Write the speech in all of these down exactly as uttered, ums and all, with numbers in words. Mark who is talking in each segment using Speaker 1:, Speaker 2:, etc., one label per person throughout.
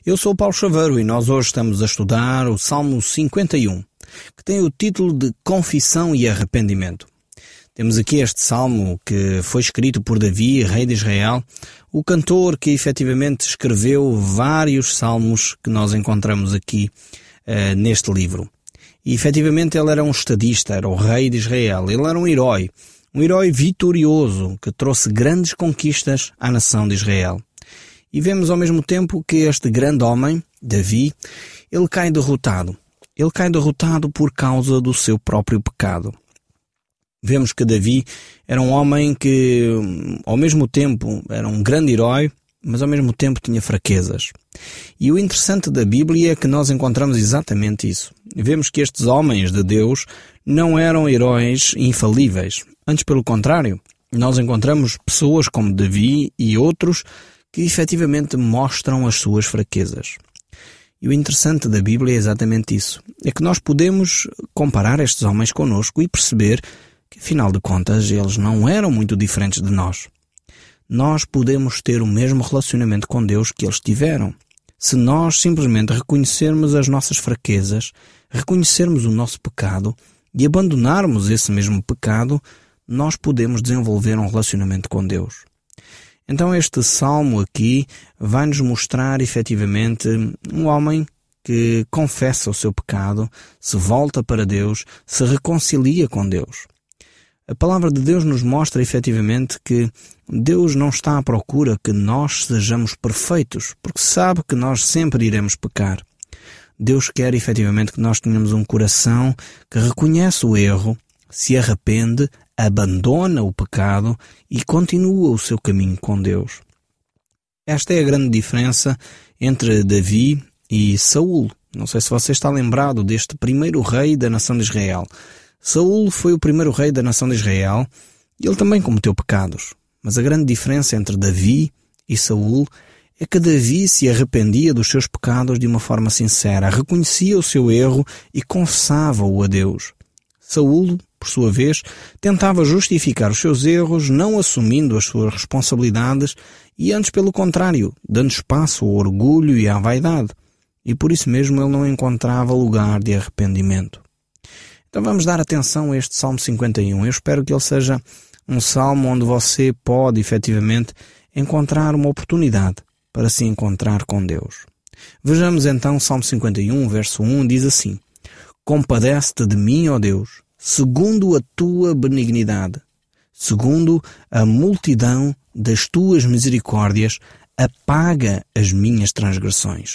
Speaker 1: Eu sou Paulo Chaveiro e nós hoje estamos a estudar o Salmo cinquenta e um, que tem o título de Confissão e Arrependimento. Temos aqui este salmo que foi escrito por Davi, rei de Israel, o cantor que efetivamente escreveu vários salmos que nós encontramos aqui uh, neste livro. E efetivamente ele era um estadista, era o rei de Israel, ele era um herói, um herói vitorioso que trouxe grandes conquistas à nação de Israel. E vemos ao mesmo tempo que este grande homem, Davi, ele cai derrotado. Ele cai derrotado por causa do seu próprio pecado. Vemos que Davi era um homem que, ao mesmo tempo, era um grande herói, mas ao mesmo tempo tinha fraquezas. E o interessante da Bíblia é que nós encontramos exatamente isso. Vemos que estes homens de Deus não eram heróis infalíveis. Antes, pelo contrário, nós encontramos pessoas como Davi e outros que efetivamente mostram as suas fraquezas. E o interessante da Bíblia é exatamente isso. É que nós podemos comparar estes homens connosco e perceber que, afinal de contas, eles não eram muito diferentes de nós. Nós podemos ter o mesmo relacionamento com Deus que eles tiveram. Se nós simplesmente reconhecermos as nossas fraquezas, reconhecermos o nosso pecado e abandonarmos esse mesmo pecado, nós podemos desenvolver um relacionamento com Deus. Então este salmo aqui vai-nos mostrar efetivamente um homem que confessa o seu pecado, se volta para Deus, se reconcilia com Deus. A palavra de Deus nos mostra efetivamente que Deus não está à procura que nós sejamos perfeitos, porque sabe que nós sempre iremos pecar. Deus quer efetivamente que nós tenhamos um coração que reconhece o erro, se arrepende, abandona o pecado e continua o seu caminho com Deus. Esta é a grande diferença entre Davi e Saul. Não sei se você está lembrado deste primeiro rei da nação de Israel. Saul foi o primeiro rei da nação de Israel e ele também cometeu pecados. Mas a grande diferença entre Davi e Saul é que Davi se arrependia dos seus pecados de uma forma sincera, reconhecia o seu erro e confessava-o a Deus. Saul, por sua vez, tentava justificar os seus erros, não assumindo as suas responsabilidades e antes, pelo contrário, dando espaço ao orgulho e à vaidade. E por isso mesmo ele não encontrava lugar de arrependimento. Então vamos dar atenção a este Salmo cinquenta e um. Eu espero que ele seja um salmo onde você pode, efetivamente, encontrar uma oportunidade para se encontrar com Deus. Vejamos então o Salmo cinquenta e um, verso um, diz assim: Compadece-te de mim, ó Deus, segundo a tua benignidade, segundo a multidão das tuas misericórdias, apaga as minhas transgressões.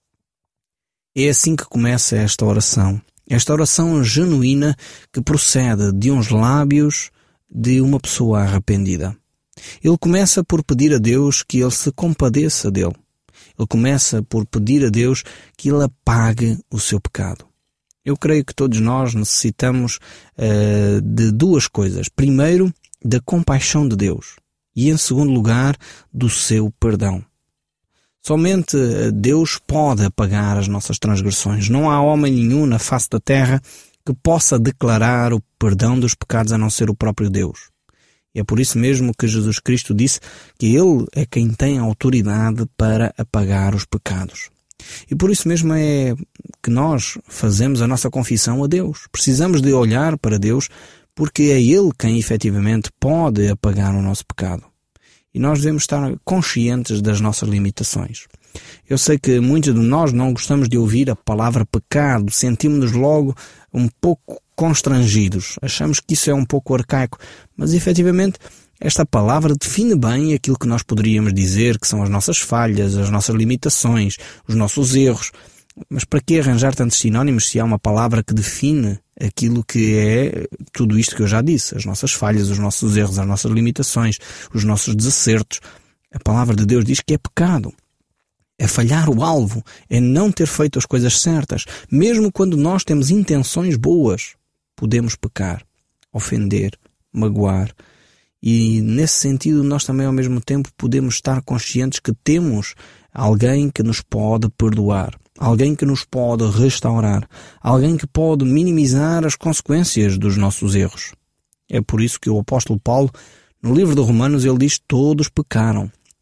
Speaker 1: É assim que começa esta oração. Esta oração genuína que procede de uns lábios de uma pessoa arrependida. Ele começa por pedir a Deus que ele se compadeça dele. Ele começa por pedir a Deus que ele apague o seu pecado. Eu creio que todos nós necessitamos uh, de duas coisas. Primeiro, da compaixão de Deus. E em segundo lugar, do seu perdão. Somente Deus pode apagar as nossas transgressões. Não há homem nenhum na face da terra que possa declarar o perdão dos pecados a não ser o próprio Deus. E é por isso mesmo que Jesus Cristo disse que Ele é quem tem a autoridade para apagar os pecados. E por isso mesmo é que nós fazemos a nossa confissão a Deus. Precisamos de olhar para Deus porque é Ele quem efetivamente pode apagar o nosso pecado. E nós devemos estar conscientes das nossas limitações. Eu sei que muitos de nós não gostamos de ouvir a palavra pecado, sentimos-nos logo um pouco constrangidos. Achamos que isso é um pouco arcaico, mas efetivamente esta palavra define bem aquilo que nós poderíamos dizer que são as nossas falhas, as nossas limitações, os nossos erros. Mas para que arranjar tantos sinónimos se há uma palavra que define aquilo que é tudo isto que eu já disse? As nossas falhas, os nossos erros, as nossas limitações, os nossos desacertos. A palavra de Deus diz que é pecado. É falhar o alvo, é não ter feito as coisas certas. Mesmo quando nós temos intenções boas, podemos pecar, ofender, magoar. E nesse sentido nós também ao mesmo tempo podemos estar conscientes que temos alguém que nos pode perdoar. Alguém que nos pode restaurar, alguém que pode minimizar as consequências dos nossos erros. É por isso que o apóstolo Paulo, no livro de Romanos, ele diz: todos pecaram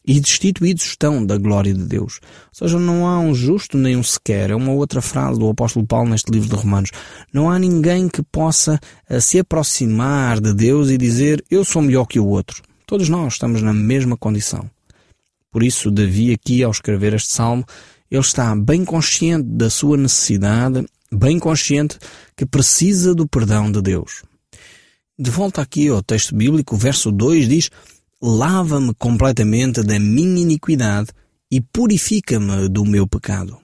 Speaker 1: e destituídos estão da glória de Deus. Ou seja, não há um justo nem um sequer. É uma outra frase do apóstolo Paulo neste livro de Romanos. Não há ninguém que possa uh, se aproximar de Deus e dizer, eu sou melhor que o outro. Todos nós estamos na mesma condição. Por isso, Davi aqui, ao escrever este salmo, ele está bem consciente da sua necessidade, bem consciente que precisa do perdão de Deus. De volta aqui ao texto bíblico, o verso dois diz, lava-me completamente da minha iniquidade e purifica-me do meu pecado.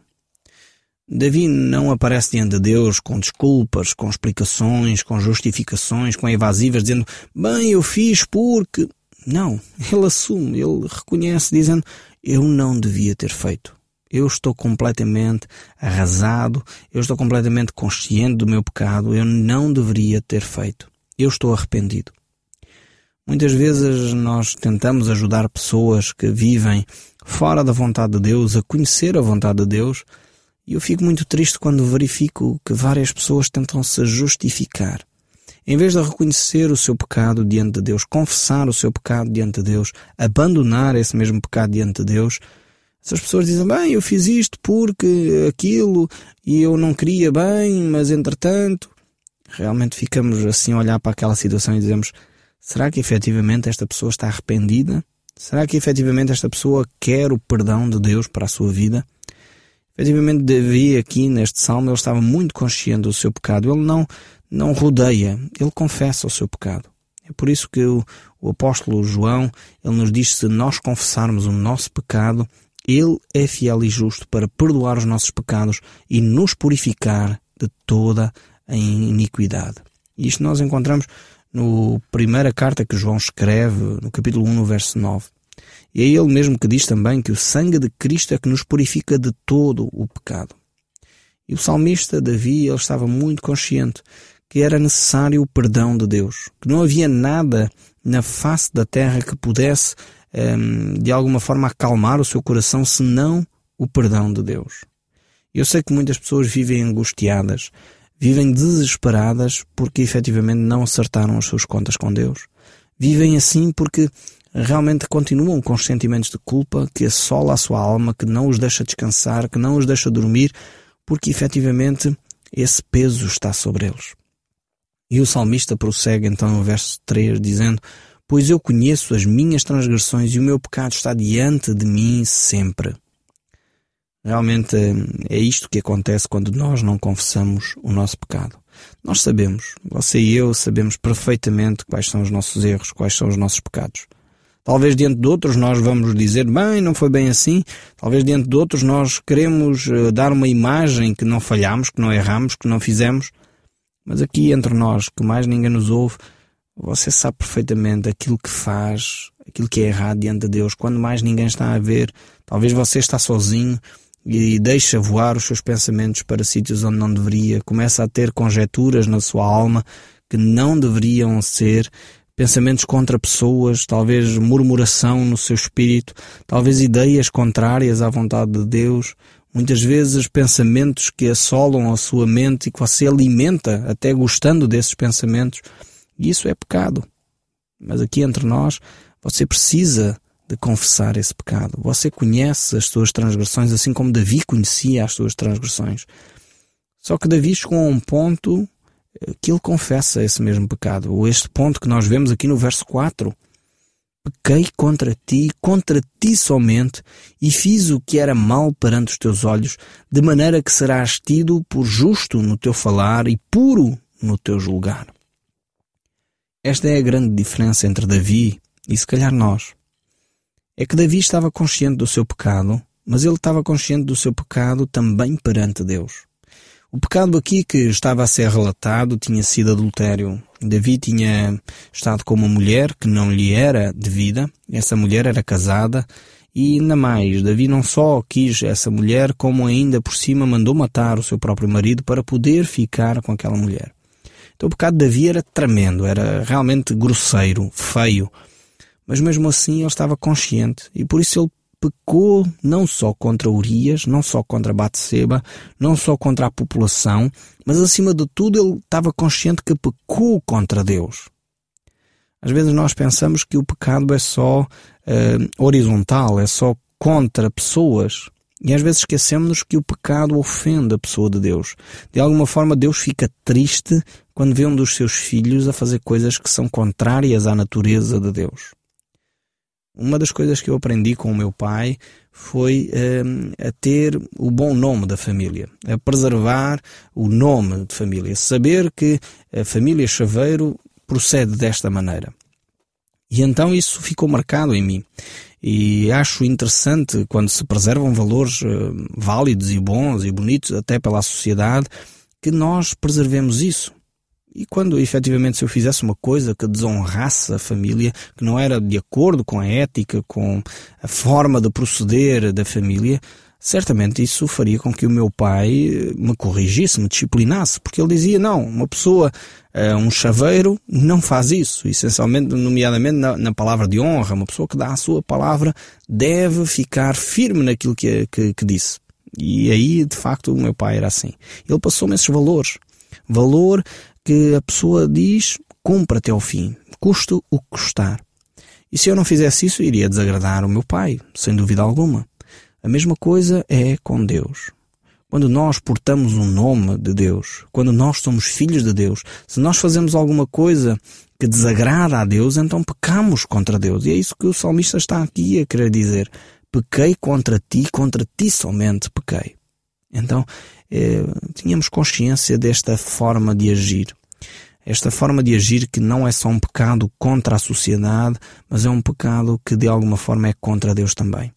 Speaker 1: Davi não aparece diante de Deus com desculpas, com explicações, com justificações, com evasivas, dizendo, bem, eu fiz porque... Não, ele assume, ele reconhece, dizendo, eu não devia ter feito. Eu estou completamente arrasado, eu estou completamente consciente do meu pecado, eu não deveria ter feito. Eu estou arrependido. Muitas vezes nós tentamos ajudar pessoas que vivem fora da vontade de Deus a conhecer a vontade de Deus e eu fico muito triste quando verifico que várias pessoas tentam se justificar. Em vez de reconhecer o seu pecado diante de Deus, confessar o seu pecado diante de Deus, abandonar esse mesmo pecado diante de Deus, essas pessoas dizem, bem, eu fiz isto porque aquilo e eu não queria bem, mas entretanto... Realmente ficamos assim a olhar para aquela situação e dizemos, será que efetivamente esta pessoa está arrependida? Será que efetivamente esta pessoa quer o perdão de Deus para a sua vida? Efetivamente Davi aqui neste salmo, ele estava muito consciente do seu pecado. Ele não, não rodeia, ele confessa o seu pecado. É por isso que o, o apóstolo João, ele nos diz, se nós confessarmos o nosso pecado, ele é fiel e justo para perdoar os nossos pecados e nos purificar de toda a iniquidade. E isto nós encontramos na primeira carta que João escreve, no capítulo um, no verso nove. E é ele mesmo que diz também que o sangue de Cristo é que nos purifica de todo o pecado. E o salmista Davi, ele estava muito consciente que era necessário o perdão de Deus, que não havia nada na face da terra que pudesse, de alguma forma, acalmar o seu coração, senão o perdão de Deus. Eu sei que muitas pessoas vivem angustiadas, vivem desesperadas porque efetivamente não acertaram as suas contas com Deus. Vivem assim porque realmente continuam com os sentimentos de culpa que assola a sua alma, que não os deixa descansar, que não os deixa dormir, porque efetivamente esse peso está sobre eles. E o salmista prossegue então no verso três dizendo, pois eu conheço as minhas transgressões e o meu pecado está diante de mim sempre. Realmente é isto que acontece quando nós não confessamos o nosso pecado. Nós sabemos, você e eu sabemos perfeitamente quais são os nossos erros, quais são os nossos pecados. Talvez diante de outros nós vamos dizer, bem, não foi bem assim. Talvez diante de outros nós queremos uh, dar uma imagem que não falhamos, que não erramos, que não fizemos. Mas aqui entre nós, que mais ninguém nos ouve, você sabe perfeitamente aquilo que faz, aquilo que é errado diante de Deus. Quando mais ninguém está a ver, talvez você está sozinho e deixa voar os seus pensamentos para sítios onde não deveria. Começa a ter conjecturas na sua alma que não deveriam ser, pensamentos contra pessoas, talvez murmuração no seu espírito, talvez ideias contrárias à vontade de Deus, muitas vezes pensamentos que assolam a sua mente e que você alimenta até gostando desses pensamentos. E isso é pecado. Mas aqui entre nós, você precisa de confessar esse pecado. Você conhece as suas transgressões assim como Davi conhecia as suas transgressões. Só que Davi chegou a um ponto que ele confessa esse mesmo pecado. Ou este ponto que nós vemos aqui no verso quatro. Pequei contra ti, contra ti somente, e fiz o que era mal perante os teus olhos, de maneira que serás tido por justo no teu falar e puro no teu julgar. Esta é a grande diferença entre Davi e se calhar nós. É que Davi estava consciente do seu pecado, mas ele estava consciente do seu pecado também perante Deus. O pecado aqui que estava a ser relatado tinha sido adultério. Davi tinha estado com uma mulher que não lhe era devida. Essa mulher era casada e ainda mais, Davi não só quis essa mulher, como ainda por cima mandou matar o seu próprio marido para poder ficar com aquela mulher. Então o pecado de Davi era tremendo, era realmente grosseiro, feio. Mas mesmo assim ele estava consciente e por isso ele pecou não só contra Urias, não só contra Batseba, não só contra a população, mas acima de tudo ele estava consciente que pecou contra Deus. Às vezes nós pensamos que o pecado é só uh, horizontal, é só contra pessoas. E às vezes esquecemos que o pecado ofende a pessoa de Deus. De alguma forma Deus fica triste quando vê um dos seus filhos a fazer coisas que são contrárias à natureza de Deus. Uma das coisas que eu aprendi com o meu pai foi uh, a ter o bom nome da família, a preservar o nome de família, saber que a família Chaveiro procede desta maneira. E então isso ficou marcado em mim. E acho interessante quando se preservam valores uh, válidos e bons e bonitos até pela sociedade, que nós preservemos isso. E quando efetivamente se eu fizesse uma coisa que desonrasse a família, que não era de acordo com a ética, com a forma de proceder da família, certamente isso faria com que o meu pai me corrigisse, me disciplinasse, porque ele dizia, não, uma pessoa, um chaveiro, não faz isso. Essencialmente, nomeadamente na, na palavra de honra, uma pessoa que dá a sua palavra deve ficar firme naquilo que, que, que disse. E aí, de facto, o meu pai era assim. Ele passou-me esses valores. Valor que a pessoa diz, cumpre até ao fim, custe o que custar. E se eu não fizesse isso, iria desagradar o meu pai, sem dúvida alguma. A mesma coisa é com Deus. Quando nós portamos o nome de Deus, quando nós somos filhos de Deus, se nós fazemos alguma coisa que desagrada a Deus, então pecamos contra Deus. E é isso que o salmista está aqui a querer dizer. Pequei contra ti, contra ti somente pequei. Então, eh, tínhamos consciência desta forma de agir. Esta forma de agir que não é só um pecado contra a sociedade, mas é um pecado que de alguma forma é contra Deus também.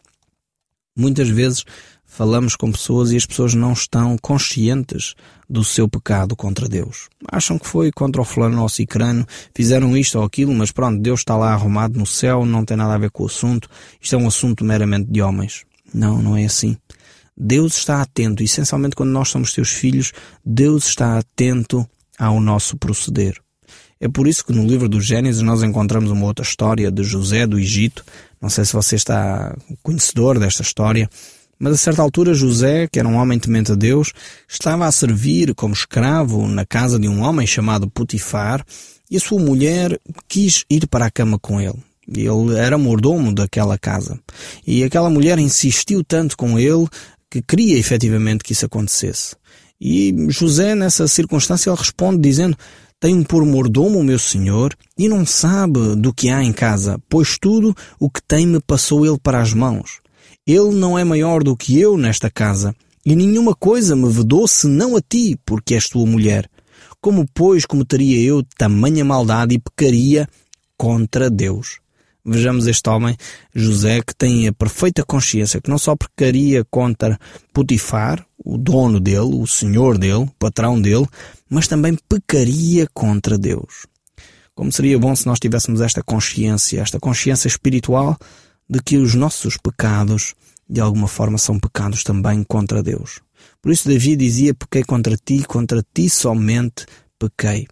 Speaker 1: Muitas vezes falamos com pessoas e as pessoas não estão conscientes do seu pecado contra Deus. Acham que foi contra o fulano ou o cicrano, fizeram isto ou aquilo, mas pronto, Deus está lá arrumado no céu, não tem nada a ver com o assunto, isto é um assunto meramente de homens. Não, não é assim. Deus está atento, essencialmente quando nós somos seus filhos, Deus está atento ao nosso proceder. É por isso que no livro do Gênesis nós encontramos uma outra história de José do Egito. Não sei se você está conhecedor desta história, mas a certa altura José, que era um homem temente a Deus, estava a servir como escravo na casa de um homem chamado Potifar, e a sua mulher quis ir para a cama com ele. Ele era mordomo daquela casa. E aquela mulher insistiu tanto com ele que queria efetivamente que isso acontecesse. E José, nessa circunstância, ele responde dizendo: tenho por mordomo o meu senhor e não sabe do que há em casa, pois tudo o que tem me passou ele para as mãos. Ele não é maior do que eu nesta casa, e nenhuma coisa me vedou senão a ti, porque és tua mulher. Como, pois, cometeria eu tamanha maldade e pecaria contra Deus? Vejamos este homem, José, que tem a perfeita consciência que não só pecaria contra Potifar, o dono dele, o senhor dele, o patrão dele, mas também pecaria contra Deus. Como seria bom se nós tivéssemos esta consciência, esta consciência espiritual de que os nossos pecados, de alguma forma, são pecados também contra Deus. Por isso Davi dizia: pequei contra ti, contra ti somente pequei.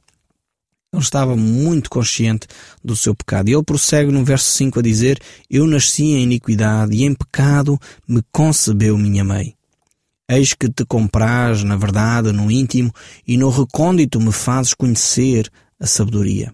Speaker 1: Ele estava muito consciente do seu pecado. E ele prossegue no verso cinco a dizer: eu nasci em iniquidade e em pecado me concebeu minha mãe. Eis que te compraz, na verdade, no íntimo, e no recôndito me fazes conhecer a sabedoria.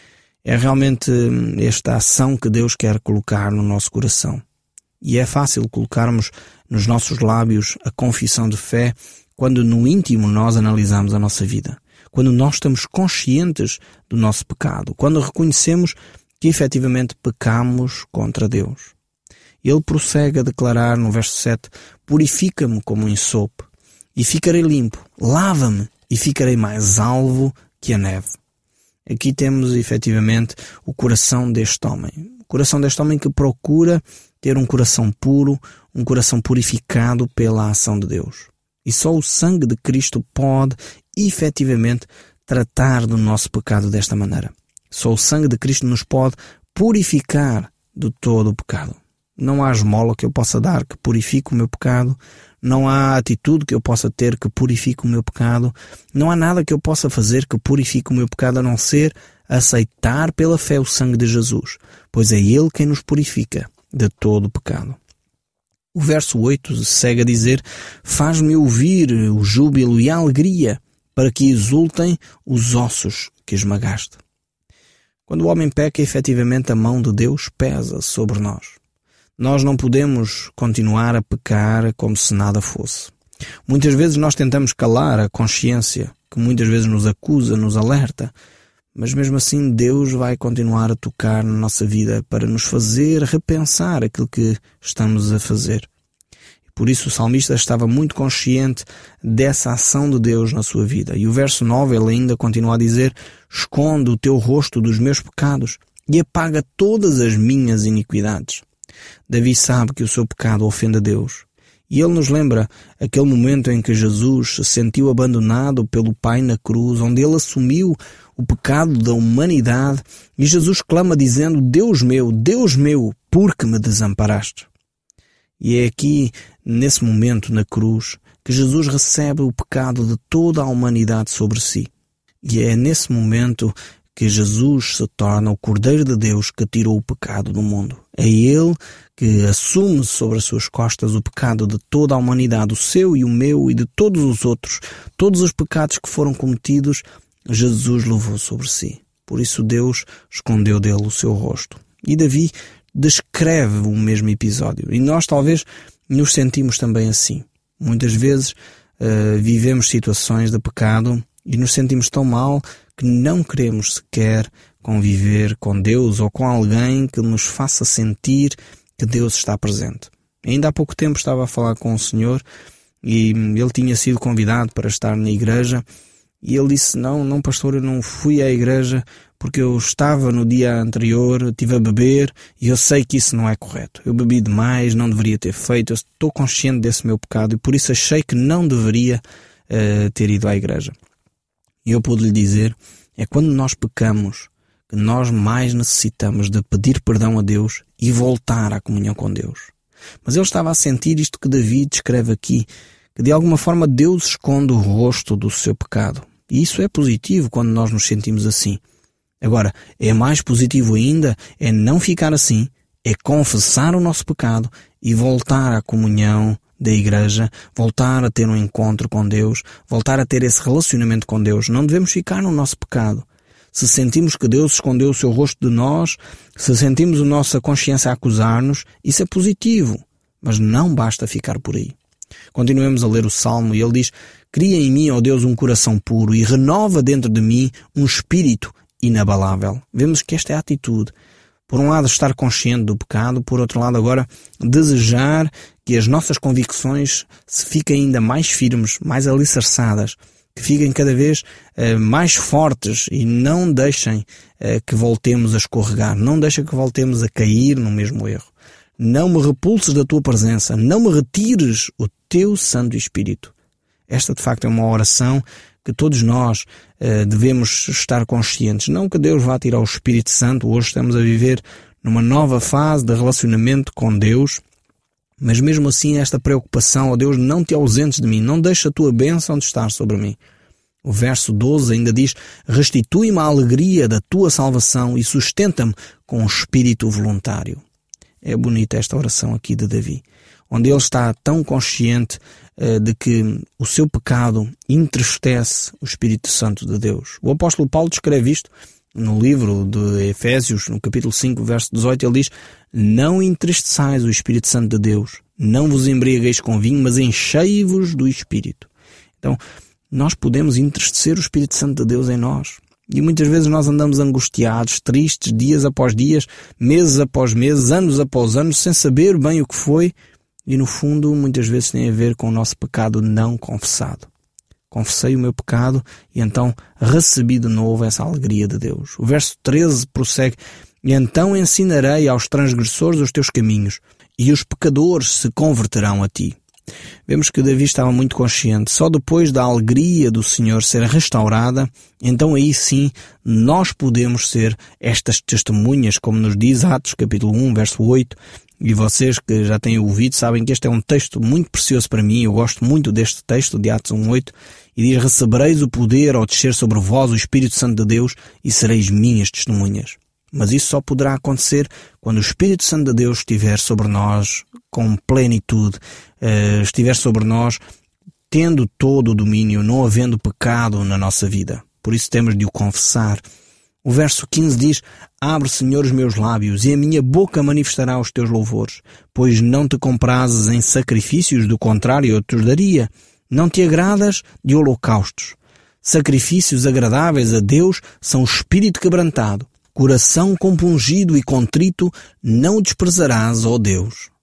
Speaker 1: É realmente esta ação que Deus quer colocar no nosso coração. E é fácil colocarmos nos nossos lábios a confissão de fé quando no íntimo nós analisamos a nossa vida. Quando nós estamos conscientes do nosso pecado. Quando reconhecemos que efetivamente pecamos contra Deus. Ele prossegue a declarar no verso sete: purifica-me como um ensopo e ficarei limpo. Lava-me e ficarei mais alvo que a neve. Aqui temos efetivamente o coração deste homem. O coração deste homem que procura ter um coração puro, um coração purificado pela ação de Deus. E só o sangue de Cristo pode efetivamente tratar do nosso pecado desta maneira. Só o sangue de Cristo nos pode purificar de todo o pecado. Não há esmola que eu possa dar que purifique o meu pecado. Não há atitude que eu possa ter que purifique o meu pecado. Não há nada que eu possa fazer que purifique o meu pecado a não ser aceitar pela fé o sangue de Jesus, pois é Ele quem nos purifica de todo o pecado. O verso oito segue a dizer: faz-me ouvir o júbilo e a alegria, para que exultem os ossos que esmagaste. Quando o homem peca, efetivamente a mão de Deus pesa sobre nós. Nós não podemos continuar a pecar como se nada fosse. Muitas vezes nós tentamos calar a consciência, que muitas vezes nos acusa, nos alerta, mas mesmo assim Deus vai continuar a tocar na nossa vida para nos fazer repensar aquilo que estamos a fazer. Por isso o salmista estava muito consciente dessa ação de Deus na sua vida. E o verso nove ele ainda continua a dizer: esconde o teu rosto dos meus pecados e apaga todas as minhas iniquidades. Davi sabe que o seu pecado ofende a Deus. E ele nos lembra aquele momento em que Jesus se sentiu abandonado pelo Pai na cruz, onde ele assumiu o pecado da humanidade, e Jesus clama dizendo: Deus meu, Deus meu, por que me desamparaste? E é aqui, nesse momento na cruz, que Jesus recebe o pecado de toda a humanidade sobre si. E é nesse momento que Jesus se torna o Cordeiro de Deus que tirou o pecado do mundo. É Ele que assume sobre as suas costas o pecado de toda a humanidade, o seu e o meu e de todos os outros. Todos os pecados que foram cometidos, Jesus levou sobre si. Por isso Deus escondeu dele o seu rosto. E Davi descreve o mesmo episódio. E nós talvez nos sentimos também assim. Muitas vezes uh, vivemos situações de pecado e nos sentimos tão mal que não queremos sequer conviver com Deus ou com alguém que nos faça sentir que Deus está presente. Ainda há pouco tempo estava a falar com um senhor e ele tinha sido convidado para estar na igreja e ele disse: não, não pastor, eu não fui à igreja porque eu estava no dia anterior, estive a beber e eu sei que isso não é correto. Eu bebi demais, não deveria ter feito, eu estou consciente desse meu pecado e por isso achei que não deveria uh, ter ido à igreja. E eu pude lhe dizer, é quando nós pecamos que nós mais necessitamos de pedir perdão a Deus e voltar à comunhão com Deus. Mas ele estava a sentir isto que Davi descreve aqui, que de alguma forma Deus esconde o rosto do seu pecado. E isso é positivo quando nós nos sentimos assim. Agora, é mais positivo ainda, é não ficar assim, é confessar o nosso pecado e voltar à comunhão da igreja, voltar a ter um encontro com Deus, voltar a ter esse relacionamento com Deus. Não devemos ficar no nosso pecado. Se sentimos que Deus escondeu o seu rosto de nós, se sentimos a nossa consciência a acusar-nos, isso é positivo, mas não basta ficar por aí. Continuemos a ler o Salmo e ele diz: cria em mim, ó Deus, um coração puro e renova dentro de mim um espírito inabalável. Vemos que esta é a atitude. Por um lado, estar consciente do pecado, por outro lado, agora, desejar que as nossas convicções se fiquem ainda mais firmes, mais alicerçadas, que fiquem cada vez uh, mais fortes e não deixem uh, que voltemos a escorregar, não deixem que voltemos a cair no mesmo erro. Não me repulses da tua presença, não me retires o teu Santo Espírito. Esta, de facto, é uma oração que todos nós uh, devemos estar conscientes. Não que Deus vá tirar o Espírito Santo, hoje estamos a viver numa nova fase de relacionamento com Deus, mas mesmo assim esta preocupação: ó Deus, não te ausentes de mim, não deixa a tua bênção de estar sobre mim. O verso doze ainda diz: restitui-me a alegria da tua salvação e sustenta-me com um espírito voluntário. É bonita esta oração aqui de Davi, onde ele está tão consciente uh, de que o seu pecado entristece o Espírito Santo de Deus. O apóstolo Paulo descreve isto no livro de Efésios, no capítulo cinco, verso dezoito, ele diz: não entristeçais o Espírito Santo de Deus, não vos embriagueis com vinho, mas enchei-vos do Espírito. Então, nós podemos entristecer o Espírito Santo de Deus em nós. E muitas vezes nós andamos angustiados, tristes, dias após dias, meses após meses, anos após anos, sem saber bem o que foi. E no fundo, muitas vezes tem a ver com o nosso pecado não confessado. Confessei o meu pecado e então recebi de novo essa alegria de Deus. O verso treze prossegue: e então ensinarei aos transgressores os teus caminhos, e os pecadores se converterão a ti. Vemos que Davi estava muito consciente. Só depois da alegria do Senhor ser restaurada, então aí sim nós podemos ser estas testemunhas, como nos diz Atos capítulo um, verso oito. E vocês que já têm ouvido sabem que este é um texto muito precioso para mim. Eu gosto muito deste texto de Atos um, oito. E diz: recebereis o poder ao descer sobre vós o Espírito Santo de Deus e sereis minhas testemunhas. Mas isso só poderá acontecer quando o Espírito Santo de Deus estiver sobre nós com plenitude, uh, estiver sobre nós tendo todo o domínio, não havendo pecado na nossa vida. Por isso temos de o confessar. O verso quinze diz: Abre, Senhor, os meus lábios, e a minha boca manifestará os teus louvores, pois não te comprases em sacrifícios, do contrário eu te os daria. Não te agradas de holocaustos. Sacrifícios agradáveis a Deus são o espírito quebrantado, coração compungido e contrito, não o desprezarás, ó Deus.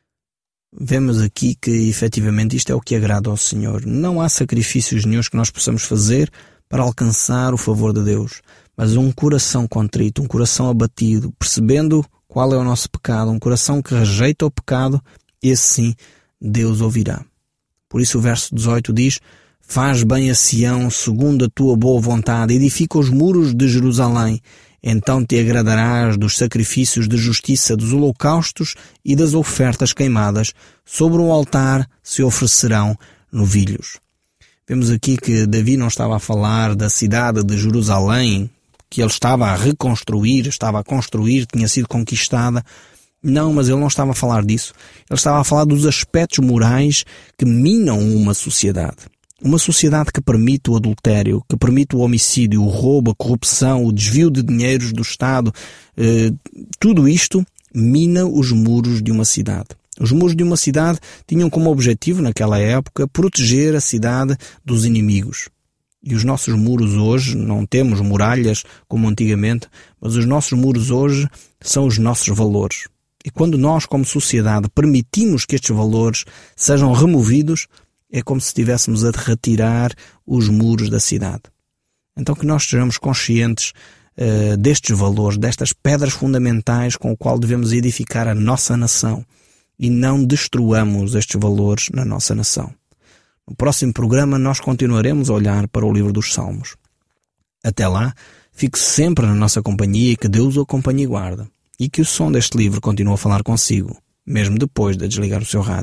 Speaker 1: Vemos aqui que, efetivamente, isto é o que agrada ao Senhor. Não há sacrifícios nenhuns que nós possamos fazer para alcançar o favor de Deus, mas um coração contrito, um coração abatido, percebendo qual é o nosso pecado, um coração que rejeita o pecado, esse sim Deus ouvirá. Por isso o verso dezoito diz: Faz bem a Sião segundo a tua boa vontade, edifica os muros de Jerusalém, então te agradarás dos sacrifícios de justiça, dos holocaustos e das ofertas queimadas, sobre o altar se oferecerão novilhos. Vemos aqui que Davi não estava a falar da cidade de Jerusalém, que ele estava a reconstruir, estava a construir, tinha sido conquistada. Não, mas ele não estava a falar disso. Ele estava a falar dos aspectos morais que minam uma sociedade. Uma sociedade que permite o adultério, que permite o homicídio, o roubo, a corrupção, o desvio de dinheiros do Estado. Eh, tudo isto mina os muros de uma cidade. Os muros de uma cidade tinham como objetivo, naquela época, proteger a cidade dos inimigos. E os nossos muros hoje, não temos muralhas como antigamente, mas os nossos muros hoje são os nossos valores. E quando nós, como sociedade, permitimos que estes valores sejam removidos, é como se estivéssemos a retirar os muros da cidade. Então que nós sejamos conscientes uh, destes valores, destas pedras fundamentais com o qual devemos edificar a nossa nação e não destruamos estes valores na nossa nação. No próximo programa nós continuaremos a olhar para o livro dos Salmos. Até lá, fique sempre na nossa companhia e que Deus o acompanhe e guarde. E que o som deste livro continue a falar consigo, mesmo depois de desligar o seu rádio.